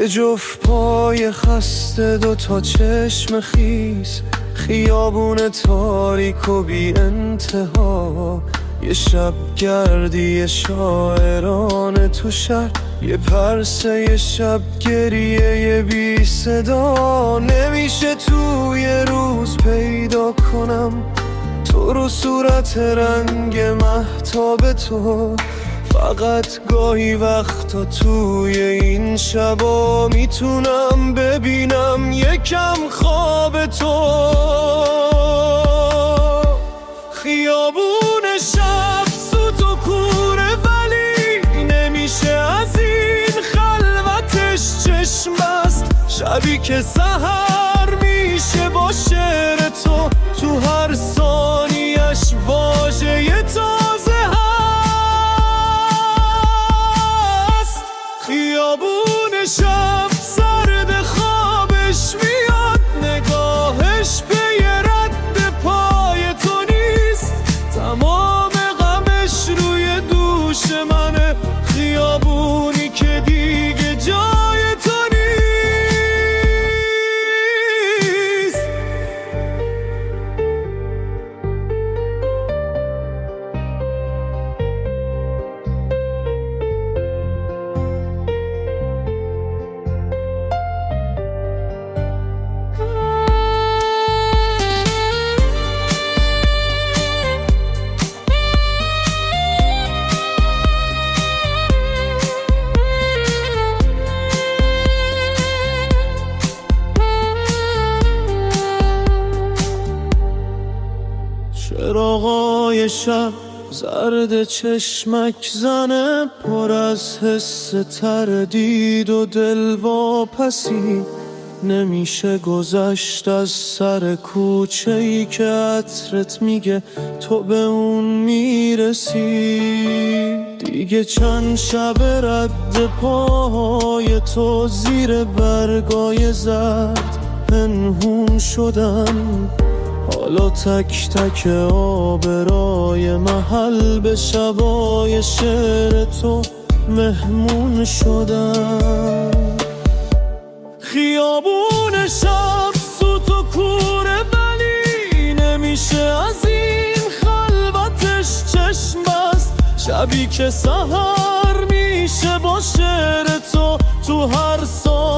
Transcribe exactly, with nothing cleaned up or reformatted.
یه جفت پای خسته، دو تا چشم خیس، خیابون تاریک و بی انتها، یه شب گردی، یه شاعرانه تو شهر، یه پرسه، یه شب گریه، یه بی صدا. نمیشه توی روز پیدا کنم تو رو، صورت رنگ مهتاب تو، فقط گاهی وقتا توی این شبا میتونم ببینم یکم خواب تو. خیابون شب سوت و کوره، ولی نمیشه از این خلوتش چشم بست. شبی که سحر میشه با شعر تو، تو هر ثانیش واژه تازه هست. خیابون شب سرد، خوابش میاد، نگاهش پی رد پای تو نیست، تمام غمش روی دوش منه. خیابونی که دیگه جای تو نیست. چراغای شب زرد چشمک زنه، پر از حس تردید و دلواپسی. نمیشه گذشت از سر کوچه ای که عطرت میگه تو به اون میرسی. دیگه چند شب رد پاهای تو زیر برگای زرد پنهون شدن، حالا تک تک آبرای محل به شبای شعر تو مهمون شدن. خیابون شب سوت و کوره، ولی نمیشه از این خلوتش چشم بست. شبی که سحر میشه با شعر تو، تو هر سال